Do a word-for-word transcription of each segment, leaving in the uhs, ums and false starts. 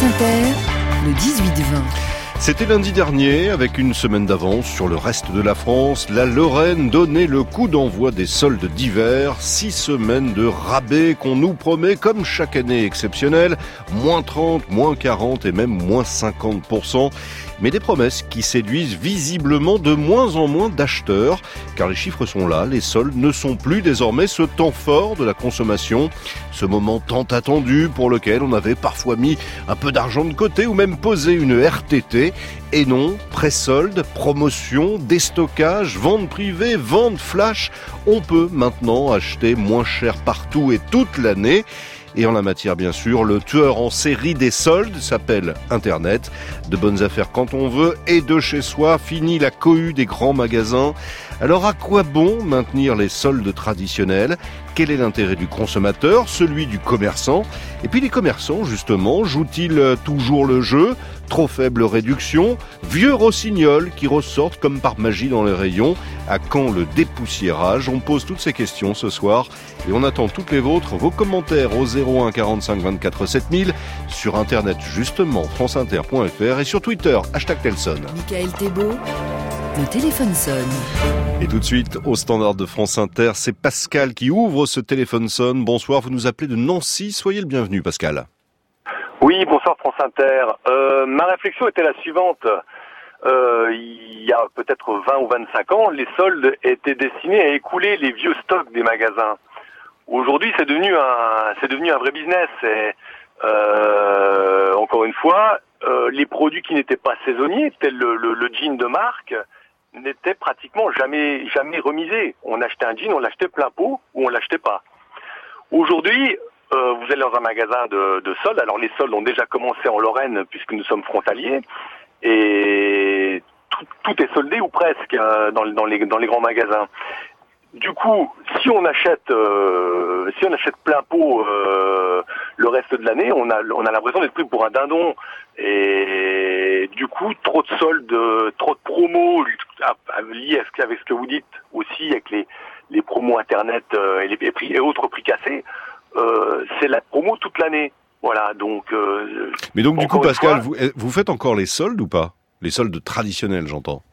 France Inter, le dix-huit vingt. C'était lundi dernier, avec une semaine d'avance sur le reste de la France, la Lorraine donnait le coup d'envoi des soldes d'hiver. Six semaines de rabais qu'on nous promet, comme chaque année exceptionnelle, moins trente, moins quarante et même moins cinquante pour cent. Mais des promesses qui séduisent visiblement de moins en moins d'acheteurs, car les chiffres sont là, les soldes ne sont plus désormais ce temps fort de la consommation, ce moment tant attendu pour lequel on avait parfois mis un peu d'argent de côté ou même posé une R T T. Et non, pré-solde, promotion, déstockage, vente privée, vente flash, on peut maintenant acheter moins cher partout et toute l'année. Et en la matière, bien sûr, le tueur en série des soldes s'appelle Internet. De bonnes affaires quand on veut et de chez soi. Fini la cohue des grands magasins. Alors à quoi bon maintenir les soldes traditionnels ? Quel est l'intérêt du consommateur, celui du commerçant ? Et puis les commerçants, justement, jouent-ils toujours le jeu ? Trop faible réduction ? Vieux rossignols qui ressortent comme par magie dans les rayons ? À quand le dépoussiérage ? On pose toutes ces questions ce soir et on attend toutes les vôtres, vos commentaires au zéro un quarante-cinq vingt-quatre sept mille, sur internet justement, franceinter point f r et sur Twitter, hashtag Telson. Michael Thébault, le téléphone sonne. Et tout de suite, au standard de France Inter, c'est Pascal qui ouvre ce téléphone sonne. Bonsoir, vous nous appelez de Nancy, soyez le bienvenu Pascal. Oui, bonsoir France Inter. Euh, ma réflexion était la suivante. Euh, il y a peut-être vingt ou vingt-cinq ans, les soldes étaient destinés à écouler les vieux stocks des magasins. Aujourd'hui, c'est devenu un, c'est devenu un vrai business. Et, euh, encore une fois, euh, les produits qui n'étaient pas saisonniers, tels le, le, le jean de marque, n'étaient pratiquement jamais, jamais remisés. On achetait un jean, on l'achetait plein pot ou on l'achetait pas. Aujourd'hui, euh, vous allez dans un magasin de, de soldes. Alors les soldes ont déjà commencé en Lorraine puisque nous sommes frontaliers et tout, tout est soldé ou presque euh, dans, dans, les, dans les grands magasins. Du coup, si on achète, euh, si on achète plein pot euh, le reste de l'année, on a, on a l'impression d'être pris pour un dindon. Et du coup, trop de soldes, trop de promos liés à ce, avec ce que vous dites aussi, avec les, les promos internet euh, et, les, prix, et autres prix cassés, euh, c'est la promo toute l'année. Voilà. Donc. Euh, Mais donc du coup, Pascal, fois, vous, vous faites encore les soldes ou pas ? Les soldes traditionnels, j'entends.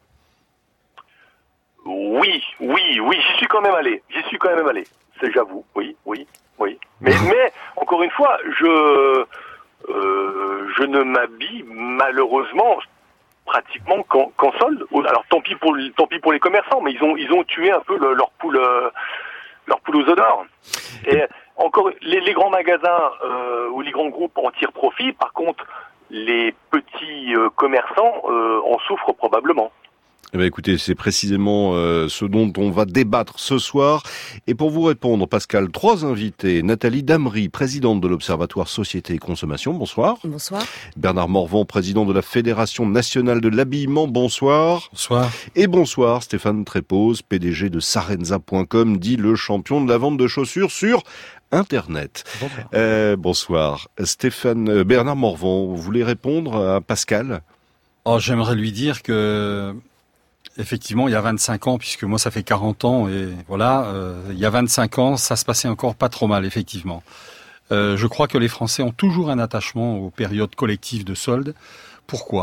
Oui, oui, oui, j'y suis quand même allé. J'y suis quand même allé. C'est, j'avoue, oui, oui, oui. Mais, mais encore une fois, je, euh, je ne m'habille malheureusement pratiquement qu'en, qu'en solde. Alors tant pis pour, tant pis pour les commerçants, mais ils ont, ils ont tué un peu le, leur poule, leur poule aux œufs d'or. Et encore, les, les grands magasins euh, ou les grands groupes en tirent profit. Par contre, les petits euh, commerçants euh, en souffrent probablement. Eh bien, écoutez, c'est précisément euh, ce dont on va débattre ce soir. Et pour vous répondre, Pascal, trois invités. Nathalie Damery, présidente de l'Observatoire Société et Consommation, bonsoir. Bonsoir. Bernard Morvan, président de la Fédération nationale de l'habillement, bonsoir. Bonsoir. Et bonsoir, Stéphane Trépose, P D G de Sarenza point com, dit le champion de la vente de chaussures sur Internet. Bonsoir. Euh, bonsoir. Stéphane, euh, Bernard Morvan, vous voulez répondre à Pascal ? Oh, j'aimerais lui dire que... Effectivement, il y a vingt-cinq ans, puisque moi ça fait quarante ans, et voilà, euh, il y a vingt-cinq ans, ça se passait encore pas trop mal, effectivement. Euh, je crois que les Français ont toujours un attachement aux périodes collectives de soldes. Pourquoi ?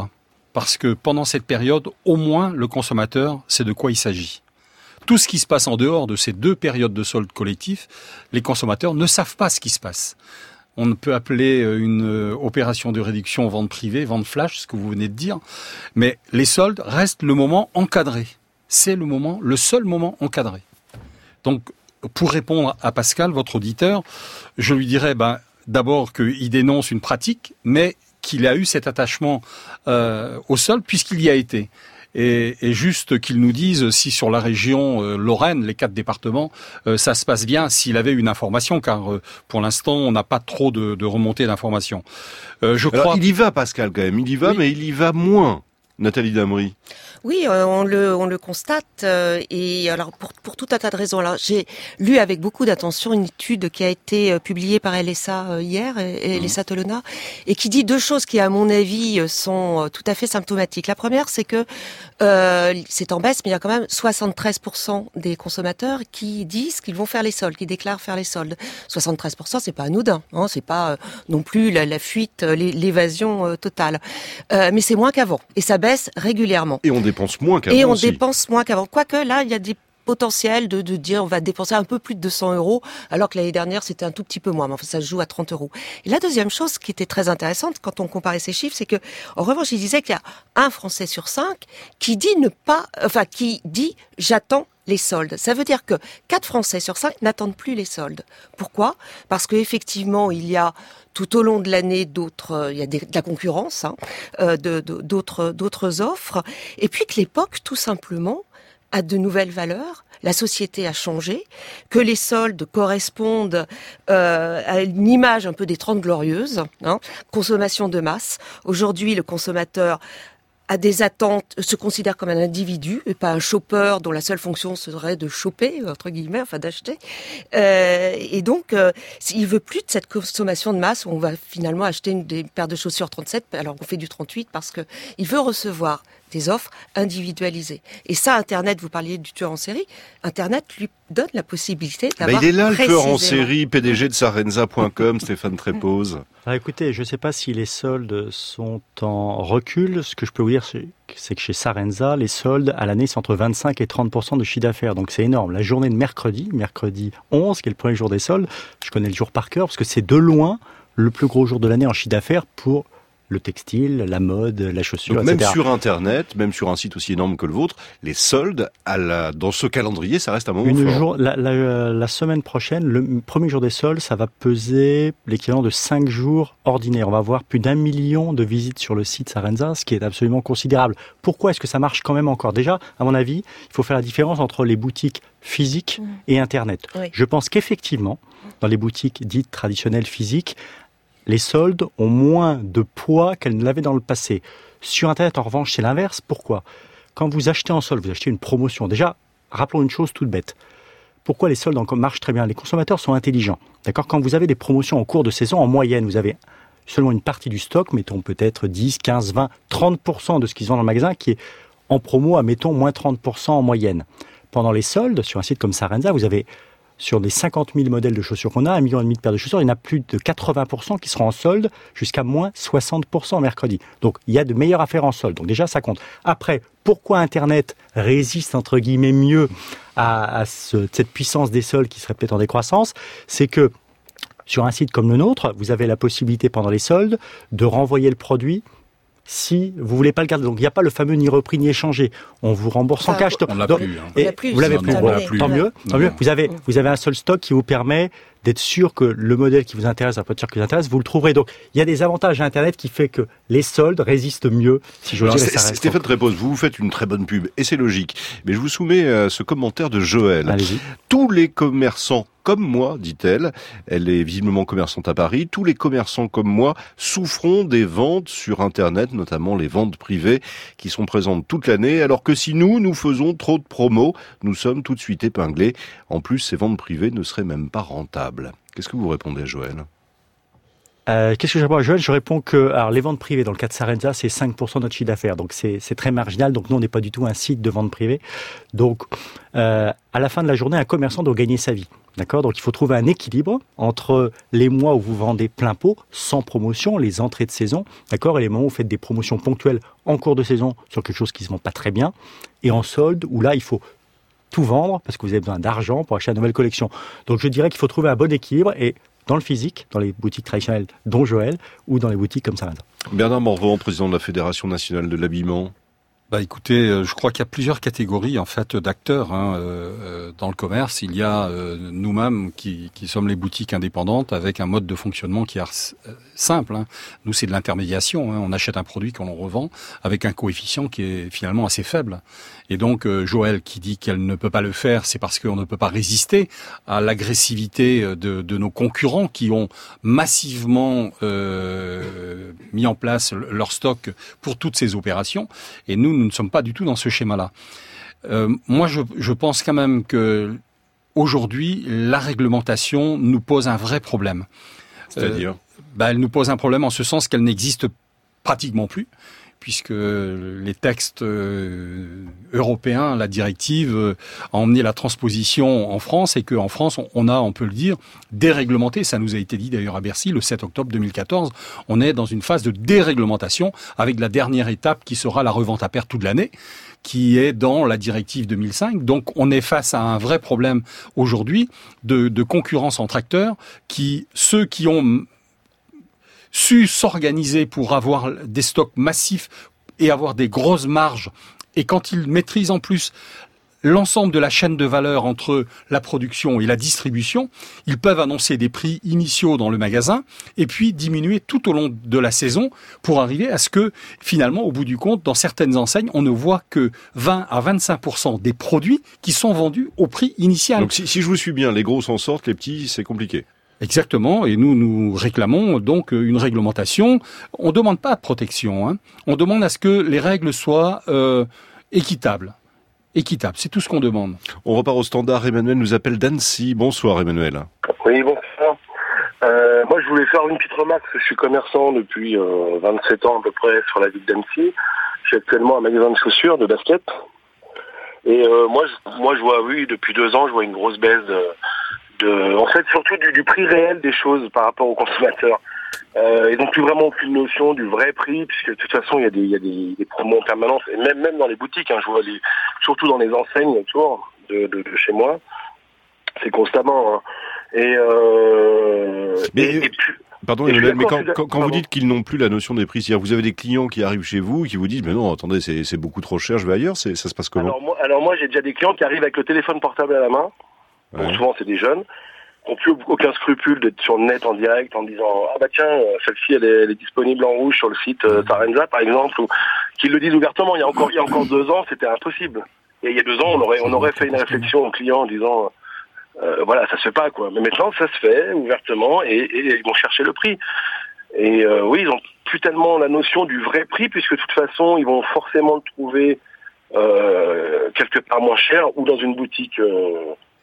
Parce que pendant cette période, au moins, le consommateur sait de quoi il s'agit. Tout ce qui se passe en dehors de ces deux périodes de soldes collectifs, les consommateurs ne savent pas ce qui se passe. On peut appeler une opération de réduction vente privée, vente flash, ce que vous venez de dire. Mais les soldes restent le moment encadré. C'est le moment, le seul moment encadré. Donc, pour répondre à Pascal, votre auditeur, je lui dirais, ben, d'abord qu'il dénonce une pratique, mais qu'il a eu cet attachement euh, au solde puisqu'il y a été. Et, et juste qu'ils nous disent si sur la région euh, Lorraine, les quatre départements, euh, ça se passe bien, s'il avait une information, car euh, pour l'instant, on n'a pas trop de, de remontées d'informations. Euh, je Alors, crois. il y va, Pascal, quand même. Il y va, oui. Mais il y va moins. Nathalie Damry. Oui, euh, on le on le constate euh, et alors pour pour tout un tas de raisons. Alors j'ai lu avec beaucoup d'attention une étude qui a été euh, publiée par L S A euh, hier, L S A Tolona, et qui dit deux choses qui à mon avis sont euh, tout à fait symptomatiques. La première, c'est que euh, c'est en baisse, mais il y a quand même soixante-treize pour cent des consommateurs qui disent qu'ils vont faire les soldes, qui déclarent faire les soldes. soixante-treize pour cent, c'est pas anodin, hein, c'est pas euh, non plus la, la fuite, l'évasion euh, totale, euh, mais c'est moins qu'avant et ça baisse régulièrement. Et on dépense moins qu'avant. Et on aussi. dépense moins qu'avant. Quoique là, il y a des potentiels de, de dire on va dépenser un peu plus de deux cents euros, alors que l'année dernière c'était un tout petit peu moins. Mais enfin, ça se joue à trente euros. Et la deuxième chose qui était très intéressante quand on comparait ces chiffres, c'est que en revanche, il disait qu'il y a un Français sur cinq qui dit ne pas, enfin qui dit j'attends les soldes. Ça veut dire que quatre Français sur cinq n'attendent plus les soldes. Pourquoi ? Parce que effectivement, il y a tout au long de l'année d'autres, euh, il y a des, de la concurrence, hein, euh, de, de, d'autres, d'autres offres, et puis que l'époque, tout simplement, a de nouvelles valeurs. La société a changé, que les soldes correspondent euh, à une image un peu des Trente Glorieuses, hein, consommation de masse. Aujourd'hui, le consommateur a des attentes, se considère comme un individu et pas un shopper dont la seule fonction serait de choper, entre guillemets, enfin d'acheter. Euh, et donc, euh, il veut plus de cette consommation de masse où on va finalement acheter une, des paires de chaussures trente-sept alors qu'on fait du trente-huit parce que il veut recevoir des offres individualisées. Et ça, Internet, vous parliez du tueur en série, Internet lui donne la possibilité d'avoir bah, il est là, le tueur en précisément... série, P D G de Sarenza point com, Stéphane Trépose. Alors écoutez, je ne sais pas si les soldes sont en recul. Ce que je peux vous dire, c'est que chez Sarenza, les soldes à l'année, c'est entre vingt-cinq et trente pour cent de chiffre d'affaires. Donc c'est énorme. La journée de mercredi, mercredi onze, qui est le premier jour des soldes, je connais le jour par cœur, parce que c'est de loin le plus gros jour de l'année en chiffre d'affaires pour le textile, la mode, la chaussure, donc et cetera. Même sur Internet, même sur un site aussi énorme que le vôtre, les soldes, à la, dans ce calendrier, ça reste un moment Une fort. jour, la, la, la semaine prochaine, le premier jour des soldes, ça va peser l'équivalent de cinq jours ordinaires. On va avoir plus d'un million de visites sur le site Sarenza, ce qui est absolument considérable. Pourquoi est-ce que ça marche quand même encore ? Déjà, à mon avis, il faut faire la différence entre les boutiques physiques mmh. et Internet. Oui. Je pense qu'effectivement, dans les boutiques dites traditionnelles physiques, les soldes ont moins de poids qu'elles ne l'avaient dans le passé. Sur Internet, en revanche, c'est l'inverse. Pourquoi ? Quand vous achetez en solde, vous achetez une promotion. Déjà, rappelons une chose toute bête. Pourquoi les soldes marchent très bien ? Les consommateurs sont intelligents. D'accord ? Quand vous avez des promotions en cours de saison, en moyenne, vous avez seulement une partie du stock, mettons peut-être dix, quinze, vingt, trente pour cent de ce qu'ils ont dans le magasin qui est en promo à, mettons, moins trente pour cent en moyenne. Pendant les soldes, sur un site comme Sarenza, vous avez... Sur les cinquante mille modèles de chaussures qu'on a, un million et demi de paires de chaussures, il y en a plus de quatre-vingts pour cent qui seront en solde jusqu'à moins soixante pour cent mercredi. Donc, il y a de meilleures affaires en solde. Donc, déjà, ça compte. Après, pourquoi Internet résiste, entre guillemets, mieux à, à ce, cette puissance des soldes qui serait peut-être en décroissance ? C'est que, sur un site comme le nôtre, vous avez la possibilité, pendant les soldes, de renvoyer le produit si vous voulez pas le garder. Donc il n'y a pas le fameux ni repris ni échangé. On vous rembourse enfin, en cash. On l'a donc, plus. Hein. Et plus. Vous l'avez plus. Non, Voilà. plus. Tant mieux. Tant mieux. Vous avez vous avez un seul stock qui vous permet d'être sûr que le modèle qui vous intéresse, la voiture qui vous intéresse, vous le trouverez. Donc il y a des avantages à Internet qui fait que les soldes résistent mieux. Si je dire, ça reste Stéphane Trépose, vous vous faites une très bonne pub et c'est logique. Mais je vous soumets euh, ce commentaire de Joël. Allez-y. Tous les commerçants comme moi, dit-elle, elle est visiblement commerçante à Paris, tous les commerçants comme moi souffront des ventes sur Internet, notamment les ventes privées qui sont présentes toute l'année, alors que si nous, nous faisons trop de promos, nous sommes tout de suite épinglés. En plus, ces ventes privées ne seraient même pas rentables. Qu'est-ce que vous répondez, Joël ? Euh, qu'est-ce que je réponds à Joël ? Je réponds que alors, les ventes privées, dans le cas de Sarenza, c'est cinq pour cent de notre chiffre d'affaires. Donc, c'est, c'est très marginal. Donc, nous, on n'est pas du tout un site de vente privée. Donc, euh, à la fin de la journée, un commerçant doit gagner sa vie. D'accord ? Donc, il faut trouver un équilibre entre les mois où vous vendez plein pot, sans promotion, les entrées de saison, d'accord ? Et les moments où vous faites des promotions ponctuelles en cours de saison sur quelque chose qui ne se vend pas très bien. Et en solde, où là, il faut tout vendre parce que vous avez besoin d'argent pour acheter une nouvelle collection. Donc, je dirais qu'il faut trouver un bon équilibre et dans le physique, dans les boutiques traditionnelles dont Joël, ou dans les boutiques comme Sarenza. Bernard Morvan, président de la Fédération nationale de l'habillement. Bah écoutez, je crois qu'il y a plusieurs catégories en fait d'acteurs hein, euh, dans le commerce. Il y a euh, nous-mêmes qui, qui sommes les boutiques indépendantes avec un mode de fonctionnement qui est simple. Hein. Nous, c'est de l'intermédiation. Hein. On achète un produit qu'on revend avec un coefficient qui est finalement assez faible. Et donc, euh, Joël qui dit qu'elle ne peut pas le faire, c'est parce qu'on ne peut pas résister à l'agressivité de, de nos concurrents qui ont massivement euh, mis en place leur stock pour toutes ces opérations. Et nous, nous ne sommes pas du tout dans ce schéma-là. Euh, moi, je, je pense quand même que aujourd'hui, la réglementation nous pose un vrai problème. C'est-à-dire euh, bah, elle nous pose un problème en ce sens qu'elle n'existe pratiquement plus, puisque les textes euh, européens, la directive, euh, a emmené la transposition en France et qu'en France, on, on a, on peut le dire, déréglementé. Ça nous a été dit d'ailleurs à Bercy le sept octobre deux mille quatorze. On est dans une phase de déréglementation avec la dernière étape qui sera la revente à perte toute l'année, qui est dans la directive deux mille cinq. Donc on est face à un vrai problème aujourd'hui de, de concurrence entre acteurs qui, ceux qui ont su s'organiser pour avoir des stocks massifs et avoir des grosses marges. Et quand ils maîtrisent en plus l'ensemble de la chaîne de valeur entre la production et la distribution, ils peuvent annoncer des prix initiaux dans le magasin et puis diminuer tout au long de la saison pour arriver à ce que, finalement, au bout du compte, dans certaines enseignes, on ne voit que vingt à vingt-cinq pour cent des produits qui sont vendus au prix initial. Donc si, si je vous suis bien, les gros s'en sortent, les petits, c'est compliqué. Exactement, et nous, nous réclamons donc une réglementation. On ne demande pas de protection, hein. On demande à ce que les règles soient euh, équitables. Équitables, c'est tout ce qu'on demande. On repart au standard. Emmanuel nous appelle d'Annecy. Bonsoir Emmanuel. Oui, bonsoir. Euh, moi, je voulais faire une petite remarque. Je suis commerçant depuis euh, vingt-sept ans à peu près sur la ville d'Annecy. Je suis actuellement un magasin de chaussures, de basket. Et euh, moi, je, moi, je vois, oui, depuis deux ans, je vois une grosse baisse de... De, en fait, surtout du, du prix réel des choses par rapport aux consommateurs. Euh, ils n'ont plus vraiment aucune notion du vrai prix, puisque de toute façon, il y a des, il y a des, des promos en permanence, et même, même dans les boutiques, hein, je vois les, surtout dans les enseignes autour de, de, de chez moi, c'est constamment. Hein. Et, euh, mais, et, et puis, pardon, Emmanuel, mais quand, quand, quand vous dites qu'ils n'ont plus la notion des prix, c'est-à-dire vous avez des clients qui arrivent chez vous, qui vous disent, mais non, attendez, c'est, c'est beaucoup trop cher, je vais ailleurs, c'est, ça se passe comment? Alors moi, alors moi, j'ai déjà des clients qui arrivent avec le téléphone portable à la main. Ouais. Bon, souvent, c'est des jeunes qui n'ont plus aucun scrupule d'être sur le net en direct en disant « Ah bah tiens, celle-ci, elle est, elle est disponible en rouge sur le site euh, Sarenza, par exemple. » ou qu'ils le disent ouvertement. Il y a encore, il y a encore deux ans, c'était impossible. Et il y a deux ans, on aurait, on aurait fait une réflexion aux clients en disant euh, « Voilà, ça se fait pas, quoi. » Mais maintenant, ça se fait ouvertement et, et ils vont chercher le prix. Et euh, oui, ils ont plus tellement la notion du vrai prix, puisque de toute façon, ils vont forcément le trouver euh, quelque part moins cher ou dans une boutique... Euh,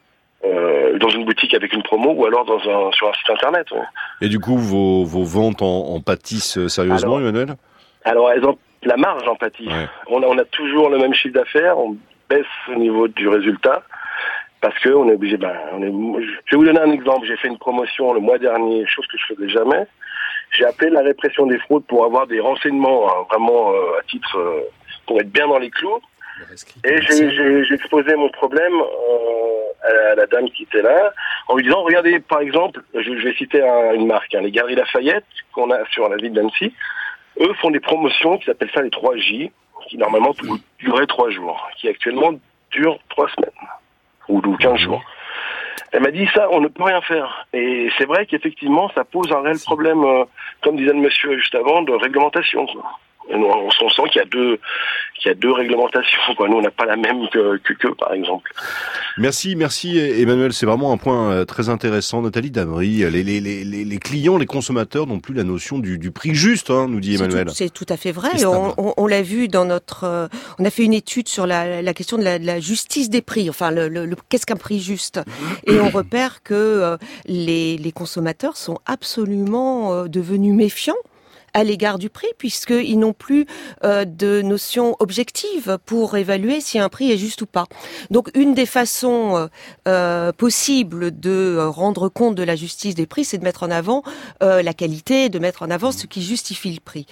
Euh, dans une boutique avec une promo ou alors dans un, sur un site internet. Ouais. Et du coup, vos, vos ventes en, en pâtissent sérieusement, alors, Emmanuel? Alors, elles ont, la marge en pâtit. Ouais. On a, on a toujours le même chiffre d'affaires, on baisse au niveau du résultat parce que on est obligé. Ben, on est, je vais vous donner un exemple. J'ai fait une promotion le mois dernier, chose que je faisais jamais. J'ai appelé la répression des fraudes pour avoir des renseignements, hein, vraiment euh, à titre euh, pour être bien dans les clous. Et j'ai, j'ai, j'ai exposé mon problème euh, à, la, à la dame qui était là, en lui disant, regardez, par exemple, je, je vais citer un, une marque, hein, les Galeries Lafayette, qu'on a sur la ville d'Annecy, eux font des promotions qui s'appellent ça les trois J, qui normalement duraient trois jours, qui actuellement durent trois semaines, ou, ou quinze jours. Elle m'a dit, ça, on ne peut rien faire. Et c'est vrai qu'effectivement, ça pose un réel problème, euh, comme disait le monsieur juste avant, de réglementation, quoi. Et nous, on sent qu'il y a deux, qu'il y a deux réglementations, quoi. Nous, on n'a pas la même que, que, que, par exemple. Merci, merci, Emmanuel. C'est vraiment un point très intéressant. Nathalie Damery, les, les, les, les clients, les consommateurs n'ont plus la notion du, du prix juste, hein, nous dit Emmanuel. C'est tout, c'est tout à fait vrai. On, on, on l'a vu dans notre, euh, on a fait une étude sur la, la question de la, de la justice des prix. Enfin, le, le, le qu'est-ce qu'un prix juste? Et on repère que euh, les, les consommateurs sont absolument euh, devenus méfiants à l'égard du prix, puisqu'ils n'ont plus euh, de notion objective pour évaluer si un prix est juste ou pas. Donc, une des façons euh, possibles de rendre compte de la justice des prix, c'est de mettre en avant euh, la qualité, de mettre en avant ce qui justifie le prix.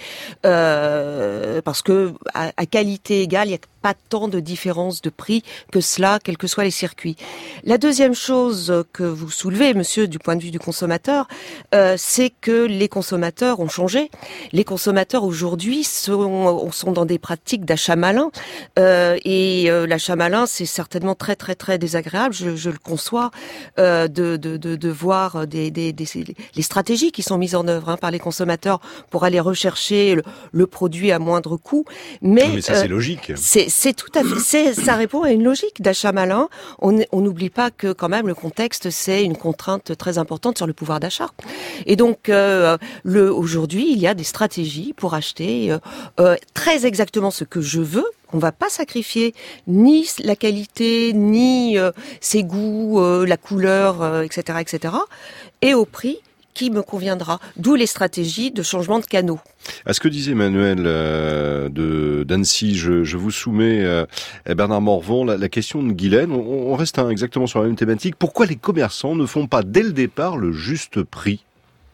Euh, parce que à, à qualité égale, il n'y a pas tant de différence de prix que cela, quels que soient les circuits. La deuxième chose que vous soulevez, monsieur, du point de vue du consommateur, euh, c'est que les consommateurs ont changé. les consommateurs aujourd'hui sont, sont dans des pratiques d'achat malin, euh, et euh, l'achat malin, c'est certainement très très très désagréable. Je, je le conçois euh, de, de, de, de voir des, des, des les stratégies qui sont mises en œuvre hein, par les consommateurs pour aller rechercher le, le produit à moindre coût. Mais, mais ça, euh, c'est logique. C'est, c'est tout à fait. C'est, ça répond à une logique d'achat malin. On n'oublie pas que quand même le contexte, c'est une contrainte très importante sur le pouvoir d'achat. Et donc, euh, le, aujourd'hui, il y a des stratégies pour acheter euh, euh, très exactement ce que je veux. On va pas sacrifier ni la qualité, ni euh, ses goûts, euh, la couleur, euh, et cetera, et cetera. Et au prix qui me conviendra. D'où les stratégies de changement de canaux. À ce que disait Manuel euh, de d'Annecy, je, je vous soumets euh, Bernard Morvan la, la question de Guylaine. On, on reste hein, exactement sur la même thématique. Pourquoi les commerçants ne font pas dès le départ le juste prix ?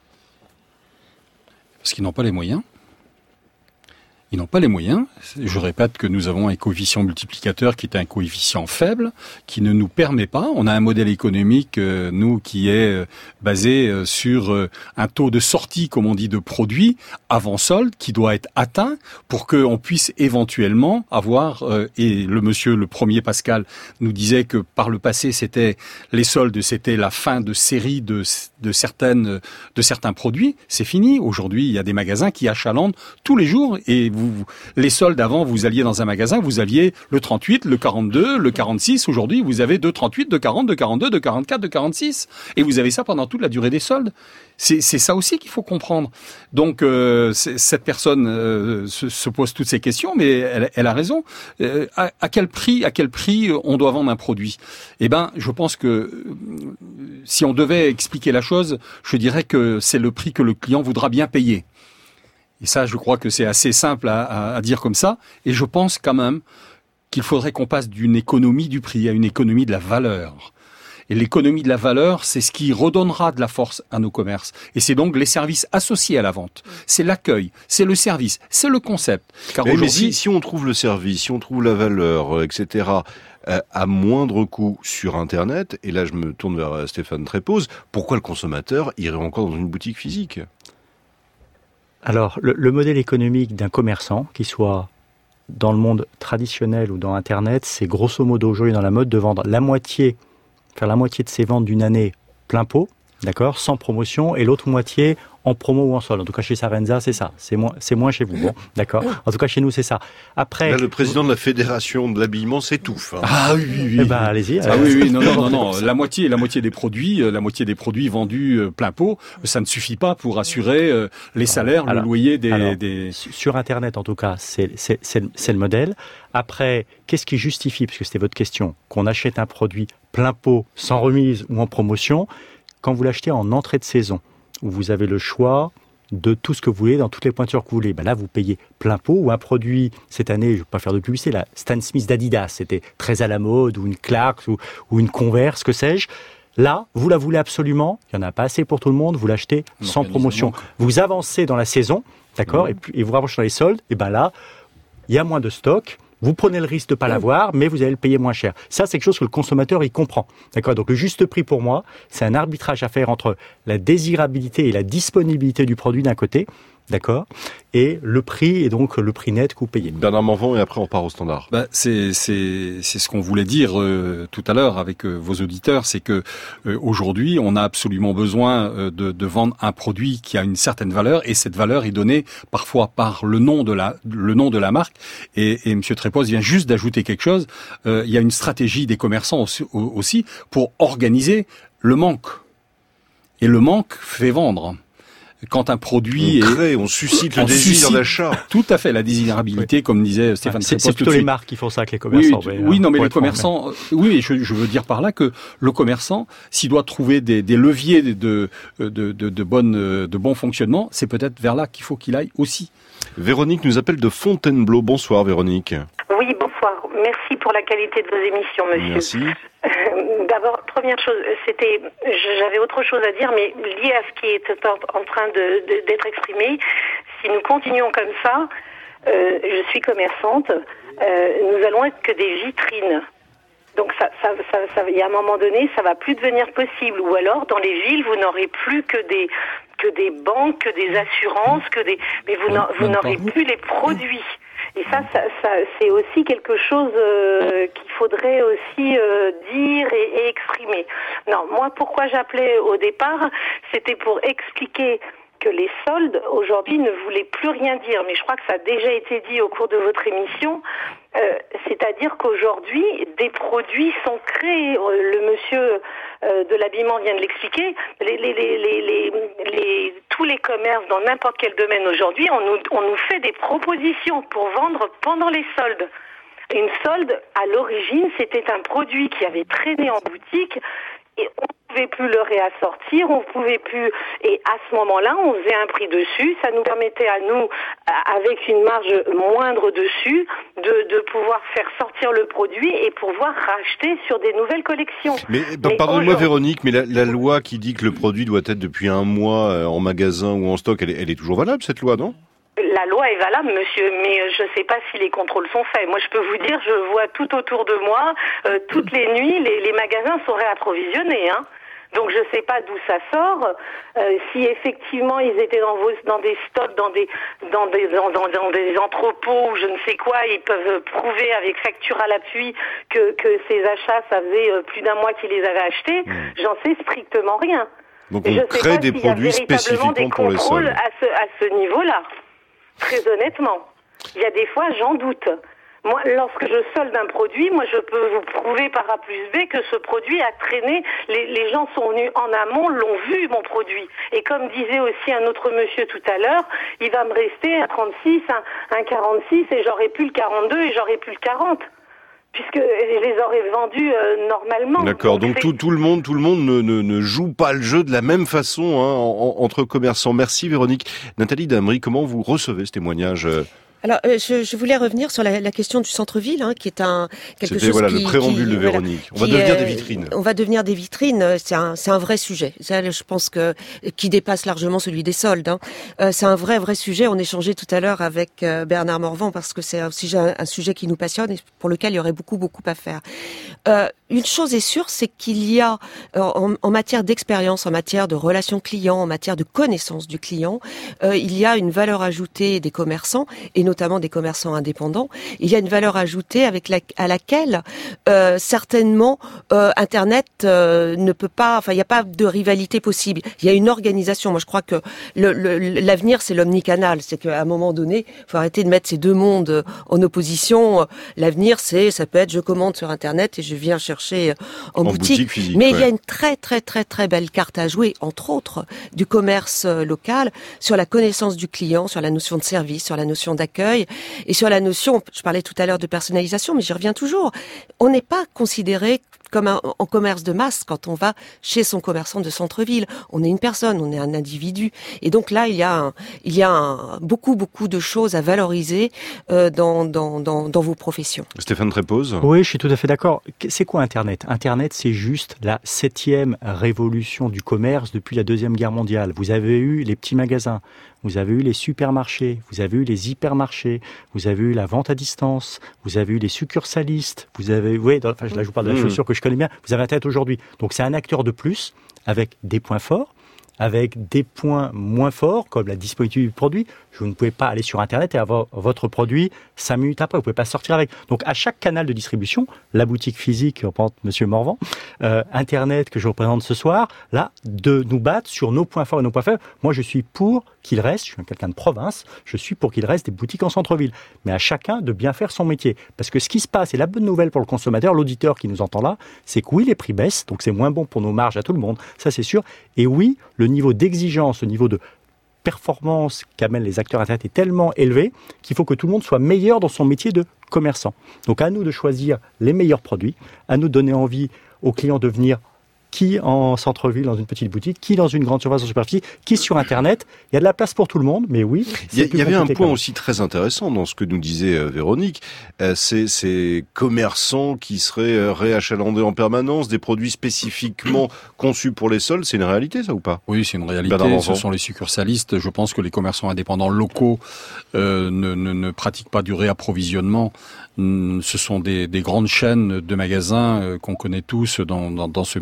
Parce qu'ils n'ont pas les moyens. Ils n'ont pas les moyens. Je répète que nous avons un coefficient multiplicateur qui est un coefficient faible, qui ne nous permet pas. On a un modèle économique, euh, nous, qui est euh, basé euh, sur euh, un taux de sortie, comme on dit, de produits avant solde, qui doit être atteint pour qu'on puisse éventuellement avoir. Euh, et le monsieur, le premier Pascal, nous disait que par le passé, c'était les soldes, c'était la fin de série de, de certaines, de certains produits. C'est fini. Aujourd'hui, il y a des magasins qui achalandent tous les jours et Vous, vous, les soldes avant, vous alliez dans un magasin, vous aviez le trente-huit, le quarante-deux, le quarante-six. Aujourd'hui, vous avez deux trente-huit, deux quarante, deux quarante-deux, deux quarante-quatre, deux quarante-six. Et vous avez ça pendant toute la durée des soldes. C'est, c'est ça aussi qu'il faut comprendre. Donc, euh, cette personne euh, se, se pose toutes ces questions, mais elle, elle a raison. Euh, à, à quel prix, à quel prix on doit vendre un produit ? Eh ben, je pense que euh, si on devait expliquer la chose, je dirais que c'est le prix que le client voudra bien payer. Et ça, je crois que c'est assez simple à, à, à dire comme ça. Et je pense quand même qu'il faudrait qu'on passe d'une économie du prix à une économie de la valeur. Et l'économie de la valeur, c'est ce qui redonnera de la force à nos commerces. Et c'est donc les services associés à la vente. C'est l'accueil, c'est le service, c'est le concept. Car mais aujourd'hui, mais si, si on trouve le service, si on trouve la valeur, et cetera, euh, à moindre coût sur Internet, et là je me tourne vers Stéphane Trépoz, pourquoi le consommateur irait encore dans une boutique physique ? Alors, le, le modèle économique d'un commerçant, qu'il soit dans le monde traditionnel ou dans Internet, c'est grosso modo aujourd'hui dans la mode de vendre la moitié, faire la moitié de ses ventes d'une année plein pot, d'accord, sans promotion, et l'autre moitié en promo ou en solde. En tout cas, chez Sarenza, c'est ça. C'est moins, c'est moins chez vous. Bon, d'accord. En tout cas, chez nous, c'est ça. Après, là, le président de la fédération de l'habillement s'étouffe. Hein. Ah oui, oui, oui. Eh ben, allez-y. Ah oui, oui, non, non, non, non. La moitié, la moitié des produits, la moitié des produits vendus plein pot, ça ne suffit pas pour assurer les salaires, alors, le loyer des, alors, des. Sur Internet, en tout cas, c'est, c'est, c'est, c'est le modèle. Après, qu'est-ce qui justifie, puisque c'était votre question, qu'on achète un produit plein pot, sans remise ou en promotion, quand vous l'achetez en entrée de saison, où vous avez le choix de tout ce que vous voulez, dans toutes les pointures que vous voulez. Ben là, vous payez plein pot, ou un produit, cette année, je ne vais pas faire de publicité, la Stan Smith d'Adidas, c'était très à la mode, ou une Clarks, ou, ou une Converse, que sais-je. Là, vous la voulez absolument, il n'y en a pas assez pour tout le monde, vous l'achetez non, sans promotion. Vous avancez dans la saison, d'accord, mmh. et, puis, et vous rapprochez dans les soldes, et ben là, il y a moins de stock. Vous prenez le risque de ne pas l'avoir, mais vous allez le payer moins cher. Ça, c'est quelque chose que le consommateur, il comprend. D'accord ? Donc, le juste prix pour moi, c'est un arbitrage à faire entre la désirabilité et la disponibilité du produit d'un côté, d'accord ? Et le prix, et donc le prix net que vous payez. Bernard Morvan, et après on part au standard. Bah, c'est, c'est, c'est ce qu'on voulait dire euh, tout à l'heure avec euh, vos auditeurs, c'est que euh, aujourd'hui, on a absolument besoin euh, de, de vendre un produit qui a une certaine valeur, et cette valeur est donnée parfois par le nom de la, le nom de la marque. Et, et M. Trépoz vient juste d'ajouter quelque chose. Euh, il y a une stratégie des commerçants aussi, aussi pour organiser le manque. Et le manque fait vendre. Quand un produit on est... crée, on suscite le désir suscite, d'achat. Tout à fait, la désirabilité, oui. Comme disait Stéphane c'est, Trépoz. C'est plutôt les marques qui font ça que les commerçants. Oui, mais, oui hein, non, mais les commerçants... Mais... Oui, je, je veux dire par là que le commerçant, s'il doit trouver des, des leviers de, de, de, de, de, bonne, de bon fonctionnement, c'est peut-être vers là qu'il faut qu'il aille aussi. Véronique nous appelle de Fontainebleau. Bonsoir Véronique. Oui, bonsoir. Merci pour la qualité de vos émissions, monsieur. Merci. Euh, d'abord, première chose, c'était, j'avais autre chose à dire, mais lié à ce qui est en train de, de, d'être exprimé, si nous continuons comme ça, euh, je suis commerçante, euh, nous allons être que des vitrines. Donc, ça, ça, ça, ça, il y a un moment donné, ça va plus devenir possible. Ou alors, dans les villes, vous n'aurez plus que des que des banques, que des assurances, que des, mais vous, n'en, vous n'aurez plus les produits. Et ça, ça, ça c'est aussi quelque chose euh, qu'il faudrait aussi euh, dire et, et exprimer. Non, moi, pourquoi j'appelais au départ, c'était pour expliquer que les soldes, aujourd'hui, ne voulaient plus rien dire. Mais je crois que ça a déjà été dit au cours de votre émission. Euh, c'est-à-dire qu'aujourd'hui, des produits sont créés. Le monsieur euh, de l'habillement vient de l'expliquer. Les, les, les, les, les, les, tous les commerces, dans n'importe quel domaine aujourd'hui, on nous, on nous fait des propositions pour vendre pendant les soldes. Une solde, à l'origine, c'était un produit qui avait traîné en boutique et on ne pouvait plus le réassortir, on ne pouvait plus... Et à ce moment-là, on faisait un prix dessus, ça nous permettait à nous, avec une marge moindre dessus, de, de pouvoir faire sortir le produit et pouvoir racheter sur des nouvelles collections. Mais, mais pardonnez-moi Véronique, mais la, la loi qui dit que le produit doit être depuis un mois en magasin ou en stock, elle est, elle est toujours valable, cette loi, non ? La loi est valable, monsieur, mais je ne sais pas si les contrôles sont faits. Moi, je peux vous dire, je vois tout autour de moi, euh, toutes les nuits, les, les magasins sont réapprovisionnés, hein. Donc, je ne sais pas d'où ça sort. Euh, si effectivement ils étaient dans, vos, dans des stocks, dans des, dans des, dans, dans, dans des entrepôts ou je ne sais quoi, ils peuvent prouver avec facture à l'appui que, que ces achats, ça faisait plus d'un mois qu'ils les avaient achetés. Mmh. J'en sais strictement rien. Donc, on crée des produits spécifiquement pour les soldes. À ce, à ce niveau-là. Très honnêtement, il y a des fois, j'en doute. Moi, lorsque je solde un produit, moi, je peux vous prouver par A plus B que ce produit a traîné. Les, les gens sont venus en amont, l'ont vu, mon produit. Et comme disait aussi un autre monsieur tout à l'heure, il va me rester un trente-six, un, un quarante-six, et j'aurais pu le quarante-deux, et j'aurais pu le quarante. Puisque je les aurais vendus euh, normalement. D'accord, donc, donc tout, tout le monde, tout le monde ne, ne, ne joue pas le jeu de la même façon hein, en, en, entre commerçants. Merci Véronique. Nathalie Damry, comment vous recevez ce témoignage euh... Alors, euh, je, je voulais revenir sur la, la question du centre-ville, hein, qui est un quelque C'était, chose voilà, qui, le préambule qui, de Véronique. Voilà, on va devenir est, des vitrines. On va devenir des vitrines. C'est un, c'est un vrai sujet. Ça, je pense que qui dépasse largement celui des soldes. Hein. Euh, c'est un vrai, vrai sujet. On échangeait tout à l'heure avec euh, Bernard Morvan parce que c'est aussi un, un sujet qui nous passionne et pour lequel il y aurait beaucoup, beaucoup à faire. Euh, une chose est sûre, c'est qu'il y a euh, en, en matière d'expérience, en matière de relations clients, en matière de connaissance du client, euh, il y a une valeur ajoutée des commerçants et notamment des commerçants indépendants. Il y a une valeur ajoutée avec la, à laquelle euh, certainement euh, Internet euh, ne peut pas. Enfin, il n'y a pas de rivalité possible. Il y a une organisation. Moi, je crois que le, le, l'avenir, c'est l'omnicanal. C'est qu'à un moment donné, il faut arrêter de mettre ces deux mondes en opposition. L'avenir, c'est ça peut être je commande sur Internet et je viens chercher en, en boutique. boutique physique, Mais ouais. il y a une très très très très belle carte à jouer, entre autres, du commerce local sur la connaissance du client, sur la notion de service, sur la notion d'accueil. Et sur la notion, je parlais tout à l'heure de personnalisation, mais j'y reviens toujours. On n'est pas considéré comme un, en commerce de masse quand on va chez son commerçant de centre-ville. On est une personne, on est un individu. Et donc là, il y a, un, il y a un, beaucoup, beaucoup de choses à valoriser euh, dans, dans, dans, dans vos professions. Stéphane Trépoz ? Oui, je suis tout à fait d'accord. C'est quoi Internet ? Internet, c'est juste la septième révolution du commerce depuis la Deuxième Guerre mondiale. Vous avez eu les petits magasins, vous avez eu les supermarchés, vous avez eu les hypermarchés, vous avez eu la vente à distance, vous avez eu les succursalistes, vous avez, oui, dans, enfin, là je vous parle de la chaussure que je connais bien, vous avez Internet aujourd'hui. Donc c'est un acteur de plus avec des points forts, avec des points moins forts, comme la disponibilité du produit. Vous ne pouvez pas aller sur Internet et avoir votre produit cinq minutes après. Vous ne pouvez pas sortir avec. Donc, à chaque canal de distribution, la boutique physique, on représente M. Morvan, euh, Internet que je représente ce soir, là, de nous battre sur nos points forts et nos points faibles. Moi, je suis pour qu'il reste, je suis quelqu'un de province, je suis pour qu'il reste des boutiques en centre-ville. Mais à chacun de bien faire son métier. Parce que ce qui se passe, et la bonne nouvelle pour le consommateur, l'auditeur qui nous entend là, c'est que oui, les prix baissent, donc c'est moins bon pour nos marges à tout le monde, ça c'est sûr. Et oui, le niveau d'exigence, le niveau de performance qu'amènent les acteurs Internet est tellement élevé qu'il faut que tout le monde soit meilleur dans son métier de commerçant. Donc à nous de choisir les meilleurs produits, à nous de donner envie aux clients de venir qui en centre-ville dans une petite boutique, qui dans une grande surface en superficie, qui sur Internet. Il y a de la place pour tout le monde, mais oui. Il y, y avait un point aussi très intéressant dans ce que nous disait euh, Véronique. Euh, c'est ces commerçants qui seraient euh, réachalandés en permanence, des produits spécifiquement conçus pour les soldes. C'est une réalité, ça ou pas ? Oui, c'est une réalité. Ce sont les succursalistes. Je pense que les commerçants indépendants locaux euh, ne, ne, ne pratiquent pas du réapprovisionnement. Ce sont des, des grandes chaînes de magasins euh, qu'on connaît tous dans, dans, dans ce métier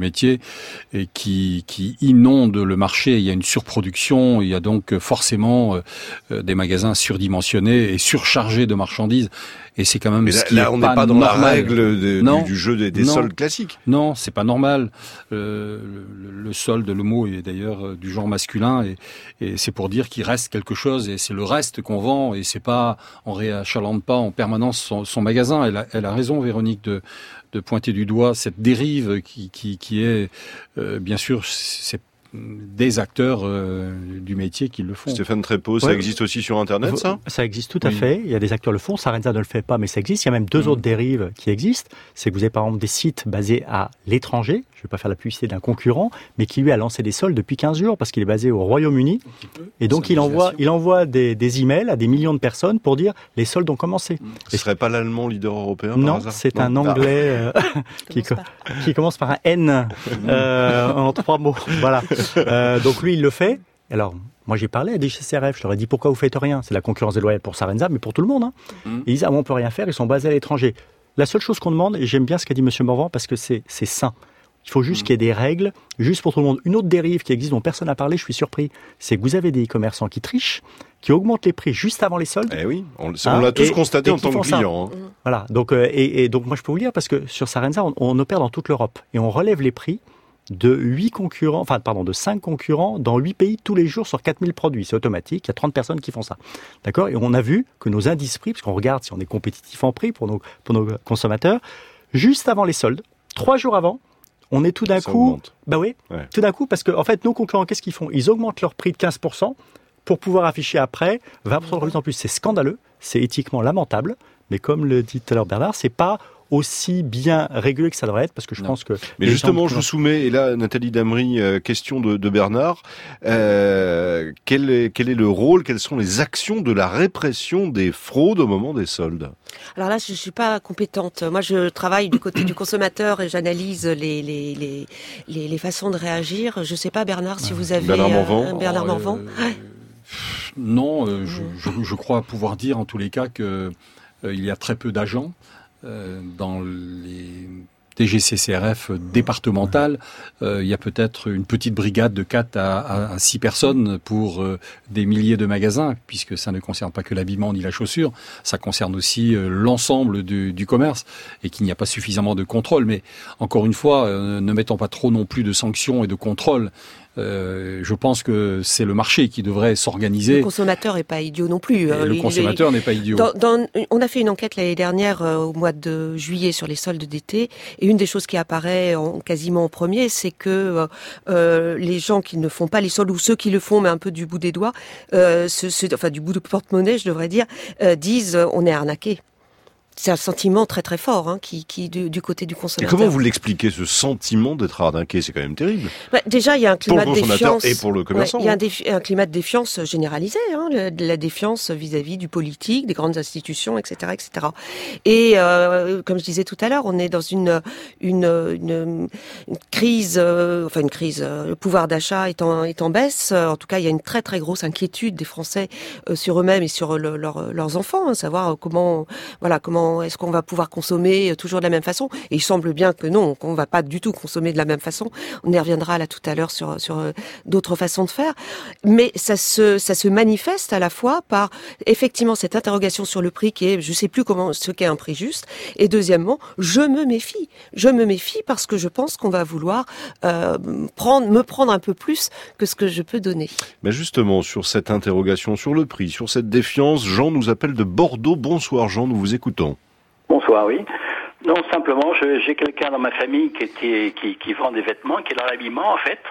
et qui, qui inondent le marché. Il y a une surproduction, il y a donc forcément euh, des magasins surdimensionnés et surchargés de marchandises. Et c'est quand même Mais ce là, qui là est on n'est pas, pas dans normal. la règle de, non, du, du jeu des, des non, soldes classiques. Non, c'est pas normal. Euh, le, le solde, le mot est d'ailleurs du genre masculin et, et c'est pour dire qu'il reste quelque chose et c'est le reste qu'on vend et c'est pas, on réachalante pas en permanence son, son magasin. Elle a, elle a raison, Véronique, de, de pointer du doigt cette dérive qui, qui, qui est, euh, bien sûr, c'est des acteurs euh, du métier qui le font. Stéphane Trépeau, ça ouais. existe aussi sur Internet, ça ? Ça existe tout à oui. fait. Il y a des acteurs le font. Sarenza ne le fait pas, mais ça existe. Il y a même deux mmh. autres dérives qui existent. C'est que vous avez par exemple des sites basés à l'étranger. Je ne vais pas faire la publicité d'un concurrent, mais qui lui a lancé des soldes depuis quinze jours parce qu'il est basé au Royaume-Uni. Et donc il envoie, il envoie des, des emails à des millions de personnes pour dire les soldes ont commencé. Mmh. Ce ne serait pas l'allemand leader européen par Non, hasard c'est un anglais euh, qui, commence qui commence par un N euh, en trois mots. Voilà. Euh, donc lui, il le fait. Alors, moi, j'ai parlé à des G C R F. Je leur ai dit pourquoi vous faites rien. C'est la concurrence déloyale pour Sarenza, mais pour tout le monde. Hein. Mmh. Ils disent ah, on peut rien faire. Ils sont basés à l'étranger. La seule chose qu'on demande, et j'aime bien ce qu'a dit M. Morvan parce que c'est, c'est sain. Il faut juste mmh. qu'il y ait des règles, juste pour tout le monde. Une autre dérive qui existe dont personne n'a parlé, je suis surpris, c'est que vous avez des commerçants qui trichent, qui augmentent les prix juste avant les soldes. Eh oui, on, on hein, l'a tous et, constaté et en tant que client. Hein. Voilà. Donc, euh, et, et donc moi, je peux vous le dire parce que sur Sarenza, on, on opère dans toute l'Europe et on relève les prix de huit concurrents, enfin pardon, de cinq concurrents dans huit pays tous les jours sur quatre mille produits. C'est automatique, il y a trente personnes qui font ça. D'accord ? Et on a vu que nos indices prix, parce qu'on regarde si on est compétitif en prix pour nos, pour nos consommateurs, juste avant les soldes, trois jours avant, on est tout d'un ça coup... augmente. Bah oui, ouais. tout d'un coup, parce que en fait, nos concurrents, qu'est-ce qu'ils font ? Ils augmentent leur prix de quinze pour cent pour pouvoir afficher après vingt pour cent de remise en plus. C'est scandaleux, c'est éthiquement lamentable, mais comme le dit tout à l'heure Bernard, c'est pas aussi bien régulé que ça devrait être, parce que je non. pense que... Mais justement, je vous soumets, et là, Nathalie Damry, euh, question de, de Bernard, euh, quel est, quel est le rôle, quelles sont les actions de la répression des fraudes au moment des soldes ? Alors là, je ne suis pas compétente. Moi, je travaille du côté du consommateur et j'analyse les, les, les, les, les façons de réagir. Je ne sais pas, Bernard, si vous avez... Bernard Morvan. Euh, Bernard Morvan. Euh, non, euh, je, je, je crois pouvoir dire en tous les cas qu'il euh, y a très peu d'agents euh, dans les D G C C R F départementales. Euh, il y a peut-être une petite brigade de quatre à six personnes pour euh, des milliers de magasins, puisque ça ne concerne pas que l'habillement ni la chaussure, ça concerne aussi euh, l'ensemble du, du commerce, et qu'il n'y a pas suffisamment de contrôle. Mais encore une fois, euh, ne mettons pas trop non plus de sanctions et de contrôles. Euh, je pense que c'est le marché qui devrait s'organiser. Le consommateur n'est pas idiot non plus. Et le consommateur n'est pas idiot. Dans, dans, on a fait une enquête l'année dernière euh, au mois de juillet sur les soldes d'été, et une des choses qui apparaît en, quasiment en premier, c'est que euh, les gens qui ne font pas les soldes, ou ceux qui le font mais un peu du bout des doigts, euh, ce, ce, enfin du bout de porte-monnaie, je devrais dire, euh, disent euh, on est arnaqué. C'est un sentiment très très fort hein, qui, qui du, du côté du consommateur. Et comment vous l'expliquez, ce sentiment d'être arnaqué ? C'est quand même terrible. Bah, déjà, il y a un climat de défiance. Pour le consommateur et pour le commerçant. Ouais, il y a un, défi- un climat de défiance généralisé, hein, la, la défiance vis-à-vis du politique, des grandes institutions, et cetera, et cetera. Et euh, comme je disais tout à l'heure, on est dans une une, une, une crise, euh, enfin une crise. Euh, le pouvoir d'achat est en, est en baisse. En tout cas, il y a une très très grosse inquiétude des Français euh, sur eux-mêmes et sur le, leur, leurs enfants, hein, savoir comment, voilà, comment est-ce qu'on va pouvoir consommer toujours de la même façon ? Et il semble bien que non, qu'on va pas du tout consommer de la même façon. On y reviendra là tout à l'heure sur sur d'autres façons de faire. Mais ça se ça se manifeste à la fois par effectivement cette interrogation sur le prix qui est, je sais plus comment ce qu'est un prix juste. Et deuxièmement, je me méfie. Je me méfie parce que je pense qu'on va vouloir euh, prendre me prendre un peu plus que ce que je peux donner. Mais justement, sur cette interrogation sur le prix, sur cette défiance, Jean nous appelle de Bordeaux. Bonsoir Jean, nous vous écoutons. Bonsoir, oui. Non, simplement, je, j'ai quelqu'un dans ma famille qui, était, qui, qui vend des vêtements, qui est dans l'habillement, en fait.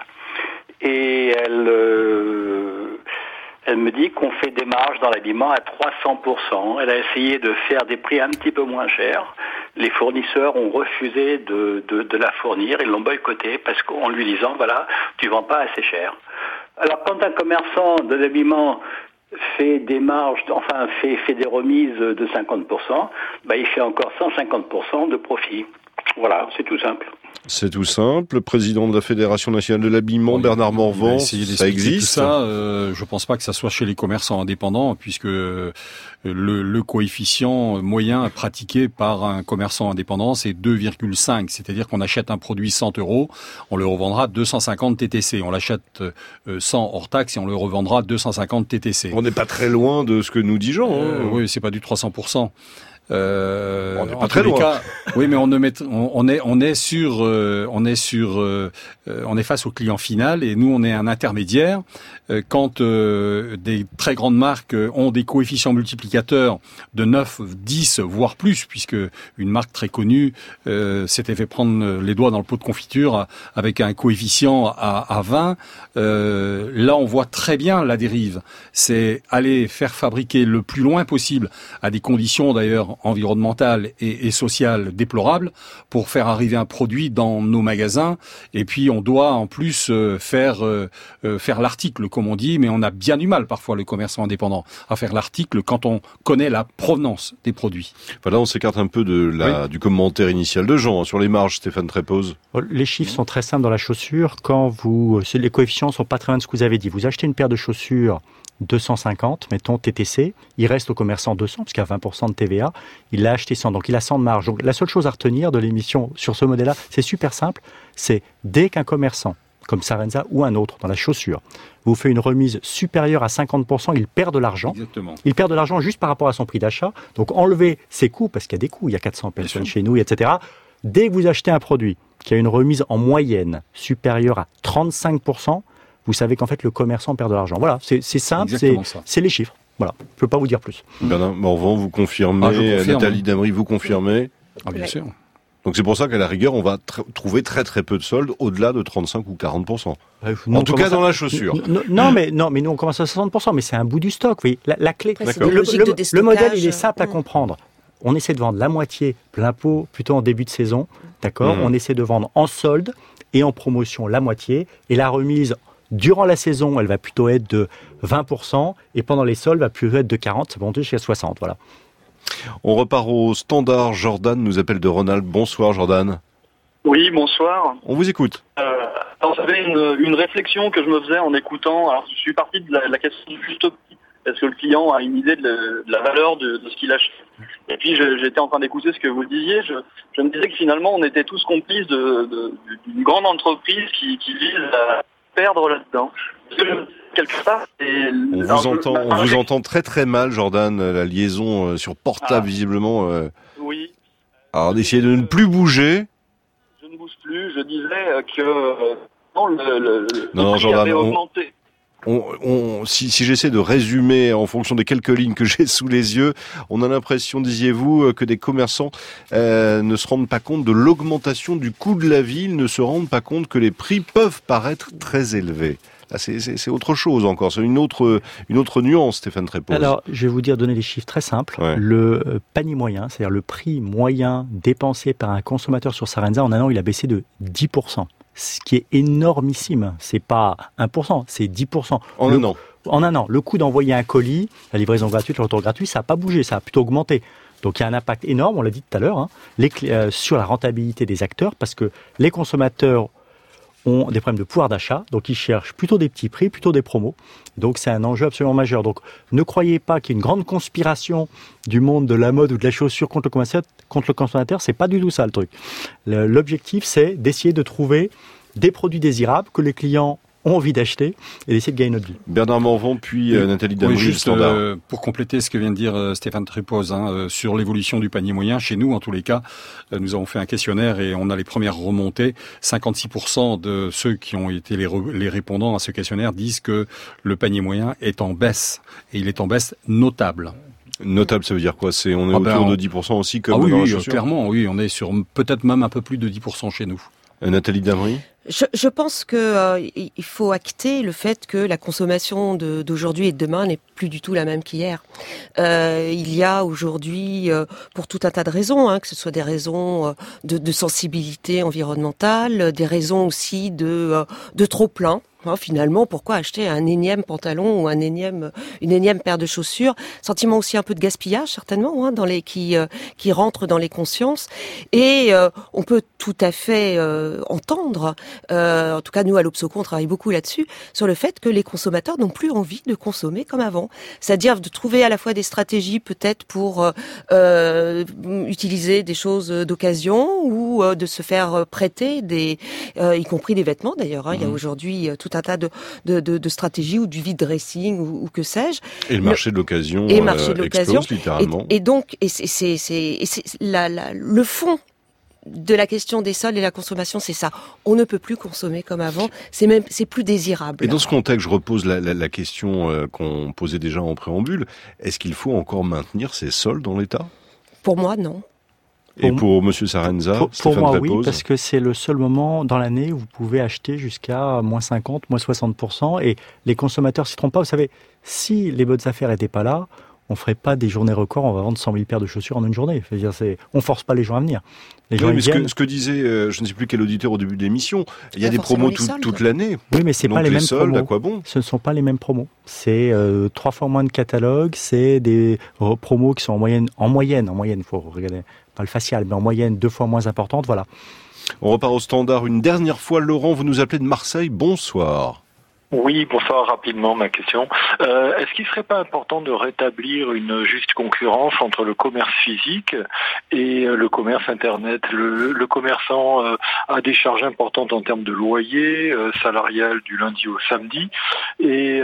Et elle, euh, elle me dit qu'on fait des marges dans l'habillement à trois cents pour cent. Elle a essayé de faire des prix un petit peu moins chers. Les fournisseurs ont refusé de, de, de la fournir. Ils l'ont boycottée parce qu'en lui disant, voilà, tu vends pas assez cher. Alors, quand un commerçant de l'habillement fait des marges, enfin fait, fait des remises de cinquante pour cent, bah, il fait encore cent cinquante pour cent de profit. Voilà, c'est tout simple. C'est tout simple. Le président de la Fédération nationale de l'habillement, Bernard Morvan, ça existe. Tout ça, euh, je pense pas que ça soit chez les commerçants indépendants, puisque le, le coefficient moyen pratiqué par un commerçant indépendant, c'est deux virgule cinq. C'est-à-dire qu'on achète un produit cent euros, on le revendra deux cent cinquante T T C. On l'achète cent hors taxe et on le revendra deux cent cinquante T T C. On n'est pas très loin de ce que nous dit Jean. Hein. Euh, oui, c'est pas du trois cents pour cent. Euh, on n'est pas très loin. Cas, oui, mais on ne met, on, on est, on est sur, euh, on est sur, euh, on est face au client final et nous, on est un intermédiaire. Euh, quand euh, des très grandes marques ont des coefficients multiplicateurs de neuf, dix, voire plus, puisque une marque très connue euh, s'était fait prendre les doigts dans le pot de confiture avec un coefficient à, à vingt. Euh, là, on voit très bien la dérive. C'est aller faire fabriquer le plus loin possible à des conditions d'ailleurs environnementale et, et sociale déplorable pour faire arriver un produit dans nos magasins. Et puis on doit en plus euh, faire euh, faire l'article, comme on dit, mais on a bien du mal parfois, le commerçant indépendant, à faire l'article quand on connaît la provenance des produits. Voilà, on s'écarte un peu de la, oui. du commentaire initial de Jean hein, sur les marges, Stéphane Trépoz. Les chiffres sont très simples dans la chaussure. Quand vous, les coefficients sont pas très loin de ce que vous avez dit. Vous achetez une paire de chaussures deux cent cinquante, mettons T T C, il reste au commerçant deux cents, parce qu'il y a vingt pour cent de T V A, il l'a acheté cent, donc il a cent de marge. Donc la seule chose à retenir de l'émission sur ce modèle-là, c'est super simple, c'est dès qu'un commerçant, comme Sarenza ou un autre, dans la chaussure, vous fait une remise supérieure à cinquante pour cent, il perd de l'argent. Exactement. Il perd de l'argent juste par rapport à son prix d'achat, donc enlever ses coûts, parce qu'il y a des coûts, il y a quatre cents personnes chez nous, et cetera. Dès que vous achetez un produit qui a une remise en moyenne supérieure à trente-cinq pour cent, vous savez qu'en fait, le commerçant perd de l'argent. Voilà, c'est, c'est simple, c'est, c'est les chiffres. Voilà, je ne peux pas vous dire plus. Bernard Morvan, vous confirmez, ah, confirme, Nathalie Damry, vous confirmez. Ah, bien sûr. Donc c'est pour ça qu'à la rigueur, on va tr- trouver très très peu de soldes au-delà de trente-cinq ou quarante pour cent. Euh, en tout cas, à... dans la chaussure. Non, non, mais, non, mais nous, on commence à soixante pour cent, mais c'est un bout du stock. Vous voyez, la, la clé, Après, le, le, le modèle, il est simple à comprendre. On essaie de vendre la moitié plein pot plutôt en début de saison, d'accord ? Mmh. On essaie de vendre en solde et en promotion la moitié, et la remise durant la saison, elle va plutôt être de vingt pour cent, et pendant les soldes, elle va plutôt être de quarante, ça va monter jusqu'à soixante, voilà. On repart au standard. Jordan nous appelle de Rhône-Alpes. Bonsoir Jordan. Oui, bonsoir. On vous écoute. Euh, alors, j'avais une, une réflexion que je me faisais en écoutant. Alors, je suis parti de la, la question du juste prix. Est-ce que le client a une idée de, le, de la valeur de, de ce qu'il achète? Et puis, je, j'étais en train d'écouter ce que vous disiez. Je, je me disais que finalement, on était tous complices de, de, d'une grande entreprise qui, qui vise à perdre là-dedans. Parce que quelque part, et on vous alors, entend, on vous entend très très mal, Jordan. La liaison euh, sur portable, ah. visiblement. Euh... Oui. Alors, d'essayer de ne plus bouger. Je ne bouge plus. Je disais que euh, non, le, le, non, le prix Jordan, avait on... augmenté. On, on, si, si j'essaie de résumer en fonction des quelques lignes que j'ai sous les yeux, on a l'impression, disiez-vous, que des commerçants euh, ne se rendent pas compte de l'augmentation du coût de la vie, ils ne se rendent pas compte que les prix peuvent paraître très élevés. Là, c'est, c'est, c'est autre chose encore, c'est une autre, une autre nuance, Stéphane Trépoz. Alors, je vais vous dire, donner des chiffres très simples. Ouais. Le panier moyen, c'est-à-dire le prix moyen dépensé par un consommateur sur Sarenza, en un an, il a baissé de dix pour cent. Ce qui est énormissime. C'est pas un pour cent, c'est dix pour cent. En le, un an. En un an. Le coût d'envoyer un colis, la livraison gratuite, le retour gratuit, ça n'a pas bougé, ça a plutôt augmenté. Donc il y a un impact énorme, on l'a dit tout à l'heure, hein, les, euh, sur la rentabilité des acteurs, parce que les consommateurs ont des problèmes de pouvoir d'achat, donc ils cherchent plutôt des petits prix, plutôt des promos. Donc c'est un enjeu absolument majeur. Donc ne croyez pas qu'il y ait une grande conspiration du monde de la mode ou de la chaussure contre le consommateur, contre le consommateur, c'est pas du tout ça le truc. Le, l'objectif, c'est d'essayer de trouver des produits désirables que les clients ont envie d'acheter et d'essayer de gagner notre vie. Bernard Morvan, puis euh, Nathalie Damry, oui, juste standard. Euh, pour compléter ce que vient de dire euh, Stéphane Trépoz hein, euh, sur l'évolution du panier moyen, chez nous en tous les cas, euh, nous avons fait un questionnaire et on a les premières remontées. cinquante-six pour cent de ceux qui ont été les, re- les répondants à ce questionnaire disent que le panier moyen est en baisse et il est en baisse notable. Notable, ça veut dire quoi? C'est on est ah autour ben, on... de dix pour cent aussi comme ah oui, dans oui, la chaussure. Clairement, oui, on est sur peut-être même un peu plus de dix pour cent chez nous. Euh, Nathalie Damry. Je, je pense que euh, il faut acter le fait que la consommation de, d'aujourd'hui et de demain n'est plus du tout la même qu'hier. Euh, il y a aujourd'hui, euh, pour tout un tas de raisons, hein, que ce soit des raisons euh, de, de sensibilité environnementale, des raisons aussi de, euh, de trop plein. Hein, finalement, pourquoi acheter un énième pantalon ou un énième, une énième paire de chaussures? Sentiment aussi un peu de gaspillage, certainement, hein, dans les qui euh, qui rentre dans les consciences. Et euh, on peut tout à fait euh, entendre, euh, en tout cas nous à l'Obsoco, on travaille beaucoup là-dessus, sur le fait que les consommateurs n'ont plus envie de consommer comme avant. C'est-à-dire de trouver à la fois des stratégies peut-être pour euh, utiliser des choses d'occasion ou euh, de se faire prêter des, euh, y compris des vêtements d'ailleurs. Hein, mmh. Il y a aujourd'hui tout un tas de, de, de, de stratégies ou du vide dressing ou, ou que sais-je. Et le marché de l'occasion, et marché de l'occasion explose littéralement. Et, et donc, et c'est, c'est, c'est, et c'est la, la, le fond de la question des soldes et la consommation, c'est ça. On ne peut plus consommer comme avant. C'est même, c'est plus désirable. Et dans ce contexte, je repose la, la, la question euh, qu'on posait déjà en préambule. Est-ce qu'il faut encore maintenir ces soldes en l'état? Pour moi, non. Et pour, pour Monsieur Sarenza, pour, pour moi, Trépose. Oui, parce que c'est le seul moment dans l'année où vous pouvez acheter jusqu'à moins cinquante, moins soixante pour cent, et les consommateurs s'y trompent pas. Vous savez, si les bonnes affaires étaient pas là, on ferait pas des journées records, on va vendre cent mille paires de chaussures en une journée. C'est-à-dire, c'est, on force pas les gens à venir. Les gens oui, mais ce viennent... que, ce que disait, euh, je ne sais plus quel auditeur au début de l'émission, il y a des promos tout, toute l'année. Oui, mais c'est Donc pas les, les mêmes soldes, promos. À quoi bon? Ce ne sont pas les mêmes promos. C'est euh, trois fois moins de catalogues, c'est des euh, promos qui sont en moyenne, en moyenne, en moyenne, faut regarder, pas le facial, mais en moyenne deux fois moins importantes, voilà. On repart au standard une dernière fois. Laurent, vous nous appelez de Marseille. Bonsoir. Oui, bonsoir, rapidement ma question. Euh, est-ce qu'il ne serait pas important de rétablir une juste concurrence entre le commerce physique et le commerce Internet? Le, le commerçant euh, a des charges importantes en termes de loyer, euh, salarial du lundi au samedi, et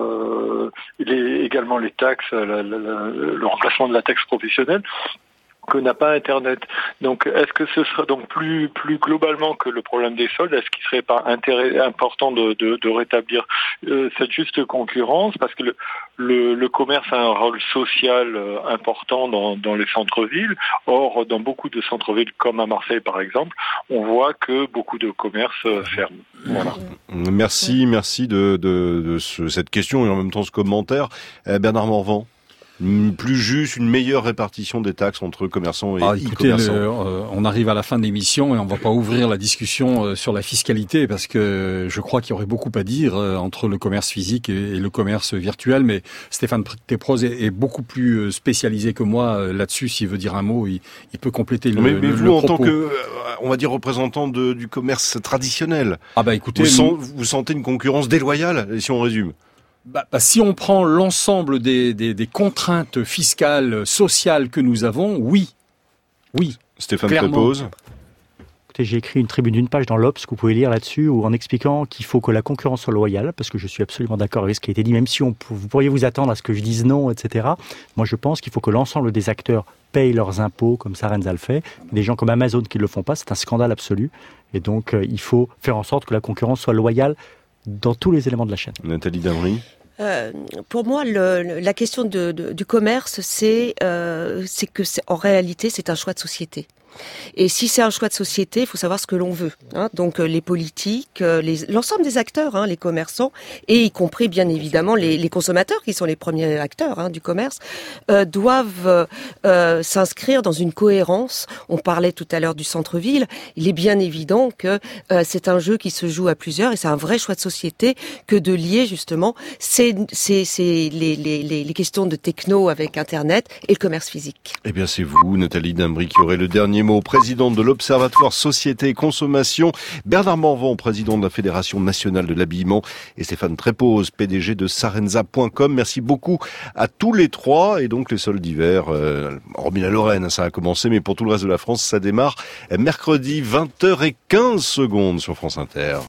euh, les, également les taxes, la, la, la, le remplacement de la taxe professionnelle que n'a pas Internet. Donc, est-ce que ce serait donc plus plus globalement que le problème des soldes, est-ce qu'il serait pas intérêt, important de, de, de rétablir euh, cette juste concurrence, parce que le, le, le commerce a un rôle social euh, important dans, dans les centres-villes. Or, dans beaucoup de centres-villes, comme à Marseille par exemple, on voit que beaucoup de commerces euh, ferment. Voilà. Merci, merci de, de, de ce, cette question et en même temps ce commentaire. Euh, Bernard Morvan. Plus juste, une meilleure répartition des taxes entre commerçants et ah, e-commerçants. Le, euh, on arrive à la fin de l'émission et on va pas ouvrir la discussion euh, sur la fiscalité parce que je crois qu'il y aurait beaucoup à dire euh, entre le commerce physique et, et le commerce virtuel. Mais Stéphane Téprose est, est beaucoup plus spécialisé que moi euh, là-dessus. S'il veut dire un mot, il, il peut compléter le, mais, mais le, vous, le en propos. tant que, euh, on va dire, représentant de, du commerce traditionnel, ah bah écoutez, vous, nous... sent, vous sentez une concurrence déloyale, si on résume? Bah, bah, si on prend l'ensemble des, des, des contraintes fiscales, sociales que nous avons, oui. Oui. Stéphane Trépose. Écoutez, j'ai écrit une tribune d'une page dans l'Obs que vous pouvez lire là-dessus, où en expliquant qu'il faut que la concurrence soit loyale, parce que je suis absolument d'accord avec ce qui a été dit, même si on, vous pourriez vous attendre à ce que je dise non, et cetera. Moi, je pense qu'il faut que l'ensemble des acteurs payent leurs impôts, comme Sarenza le fait. Des gens comme Amazon qui ne le font pas, c'est un scandale absolu. Et donc, euh, il faut faire en sorte que la concurrence soit loyale dans tous les éléments de la chaîne. Nathalie Damry. Euh, pour moi, le, le, la question de, de, du commerce, c'est, euh, c'est que c'est, en réalité, c'est un choix de société. Et si c'est un choix de société, il faut savoir ce que l'on veut. Hein. Donc euh, les politiques, euh, les, l'ensemble des acteurs, hein, les commerçants, et y compris bien évidemment les, les consommateurs, qui sont les premiers acteurs hein, du commerce, euh, doivent euh, s'inscrire dans une cohérence. On parlait tout à l'heure du centre-ville. Il est bien évident que euh, c'est un jeu qui se joue à plusieurs, et c'est un vrai choix de société que de lier justement ces, ces, ces, les, les, les, les questions de techno avec Internet et le commerce physique. Eh bien c'est vous, Nathalie Damry, qui aurait le dernier mot. Président de l'Observatoire Société et Consommation, Bernard Morvan, président de la Fédération Nationale de l'Habillement, et Stéphane Téprose, P D G de Sarenza point com. Merci beaucoup à tous les trois. Et donc les soldes d'hiver, euh, hormis la Lorraine, ça a commencé, mais pour tout le reste de la France, ça démarre mercredi vingt heures quinze sur France Inter.